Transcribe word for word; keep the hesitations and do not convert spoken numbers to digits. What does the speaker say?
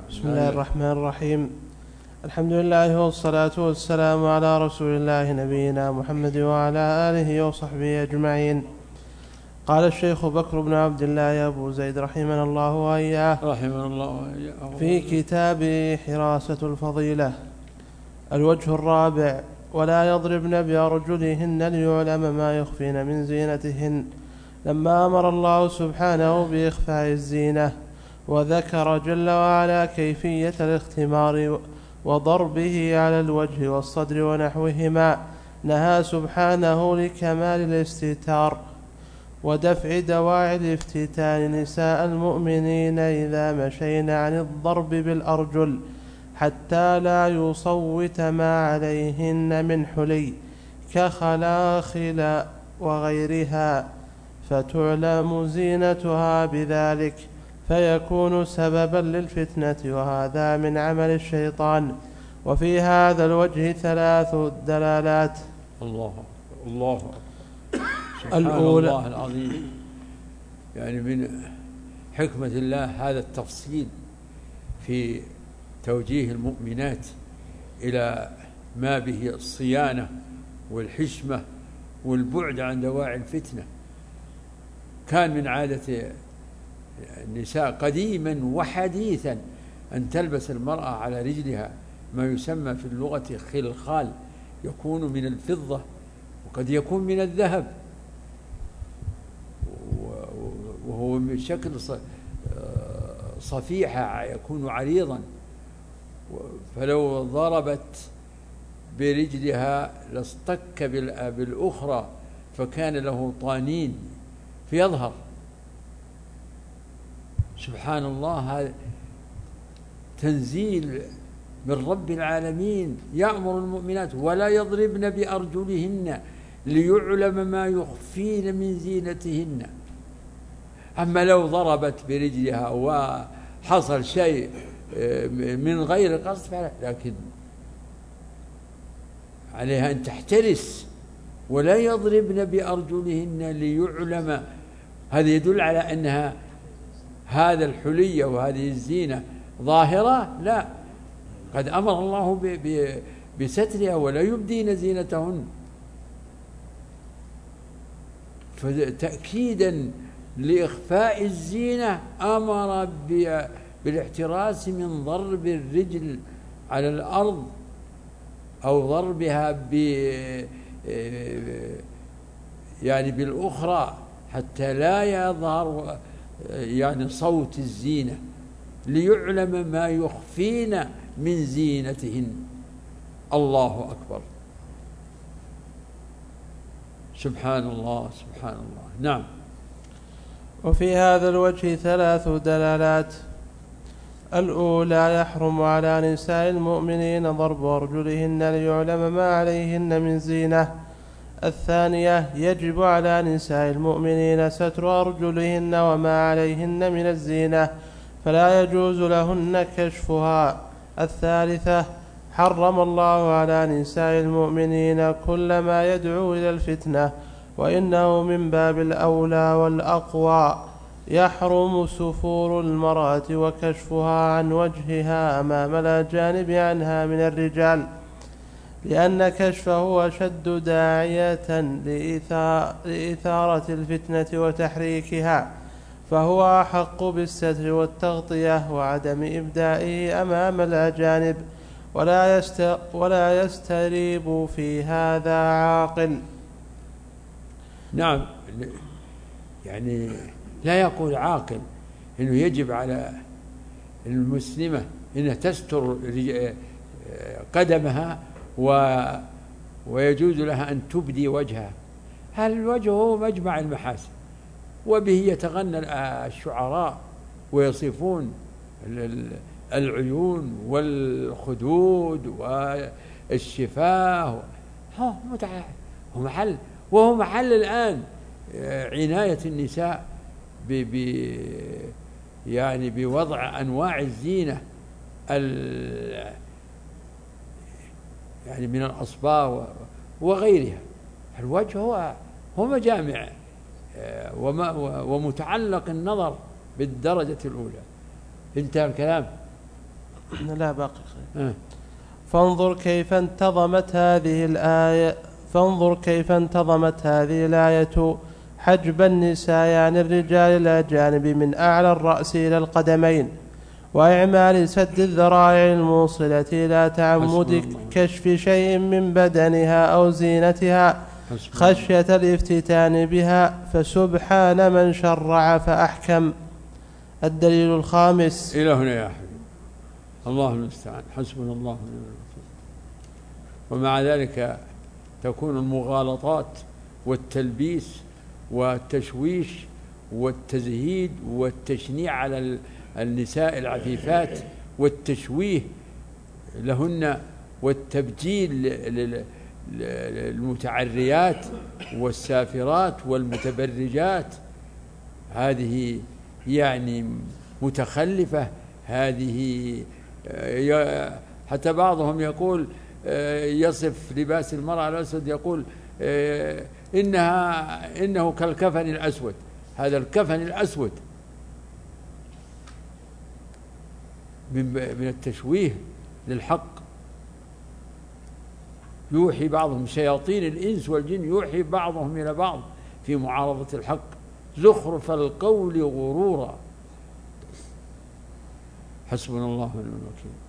بسم الله الرحمن الرحيم. الحمد لله والصلاة والسلام على رسول الله نبينا محمد وعلى آله وصحبه أجمعين. قال الشيخ بكر بن عبد الله أبو زيد رحمنا الله وإياه رحمه الله وإياه في كتاب حراسة الفضيلة الوجه الرابع: ولا يضربن بأرجلهن ليعلم ما يخفين من زينتهن، لما أمر الله سبحانه بإخفاء الزينة وذكر جل وعلا كيفية الاختمار وضربه على الوجه والصدر ونحوهما، نهى سبحانه لكمال الاستتار ودفع دواعي الافتتان نساء المؤمنين إذا مشين عن الضرب بالأرجل، حتى لا يصوت ما عليهن من حلي كخلاخل وغيرها، فتعلم زينتها بذلك فيكون سببا للفتنة، وهذا من عمل الشيطان. وفي هذا الوجه ثلاث دلالات. الله الله سبحان الأولى الله العظيم، يعني من حكمة الله هذا التفصيل في توجيه المؤمنات إلى ما به الصيانة والحشمة والبعد عن دواعي الفتنة. كان من عادة النساء قديما وحديثا أن تلبس المرأة على رجلها ما يسمى في اللغة خلخال، يكون من الفضة وقد يكون من الذهب، وهو من شكل صفيحة يكون عريضا، فلو ضربت برجلها لاصطك بالأخرى فكان له طانين فيظهر. سبحان الله، هذا تنزيل من رب العالمين يأمر المؤمنات ولا يضربن بأرجلهن ليعلم ما يخفين من زينتهن. أما لو ضربت برجلها وحصل شيء من غير قصد، لكن عليها أن تحترس ولا يضربن بأرجلهن ليعلم. هذا يدل على أنها هذا الحلية وهذه الزينة ظاهرة، لا، قد أمر الله بسترها ولا يبدين زينتهن. فتأكيدا لإخفاء الزينة أمر بالاحتراس من ضرب الرجل على الأرض أو ضربها ب يعني بالأخرى حتى لا يظهر يعني صوت الزينة، ليعلم ما يخفين من زينتهن. الله أكبر، سبحان الله سبحان الله. نعم. وفي هذا الوجه ثلاث دلالات. الأولى: يحرم على نساء المؤمنين ضرب أرجلهن ليعلم ما عليهن من زينة. الثانية: يجب على نساء المؤمنين ستر أرجلهن وما عليهن من الزينة، فلا يجوز لهن كشفها. الثالثة: حرم الله على نساء المؤمنين كل ما يدعو إلى الفتنة، وإنه من باب الأولى والأقوى. يحرم سفور المرأة وكشفها عن وجهها أمام الأجانب عنها من الرجال، لأن كشفه أشد داعية لإثارة الفتنة وتحريكها، فهو أحق بالستر والتغطية وعدم إبدائه أمام الأجانب، ولا, يست ولا يستريب في هذا عاقل. نعم، يعني لا يقول عاقل إنه يجب على المسلمة إنها تستر قدمها و ويجوز لها أن تبدي وجهها. هل الوجه هو مجمع المحاسن، وبه يتغنى الشعراء ويصفون العيون والخدود والشفاه. هو محل وهو محل الآن عناية النساء ب يعني بوضع أنواع الزينة يعني من الأصباغ وغيرها. الوجه هو هو مجامع ومتعلق النظر بالدرجة الأولى. انتهى الكلام. لا باقي. أه. فانظر كيف انتظمت هذه الآية فانظر كيف انتظمت هذه الآية حجب النساء عن الرجال الأجانب من أعلى الرأس إلى القدمين، وإعمال سد الذرائع الموصلة إلى تعمد كشف شيء من بدنها أو زينتها خشية الافتتان بها، فسبحان من شرع فأحكم. الدليل الخامس. إلى هنا يا حبيبي، الله المستعان، حسبنا الله ونعم الوكيل. ومع ذلك تكون المغالطات والتلبيس والتشويش والتزهيد والتشنيع على النساء العفيفات والتشويه لهن والتبجيل للمتعريات والسافرات والمتبرجات، هذه يعني متخلفة. هذه حتى بعضهم يقول يصف لباس المرأة الأسود، يقول إنها إنه كالكفن الأسود. هذا الكفن الأسود من التشويه للحق. يوحي بعضهم، شياطين الإنس والجن يوحي بعضهم إلى بعض في معارضة الحق، زخرف القول غرورا. حسبنا الله ونعم الوكيل.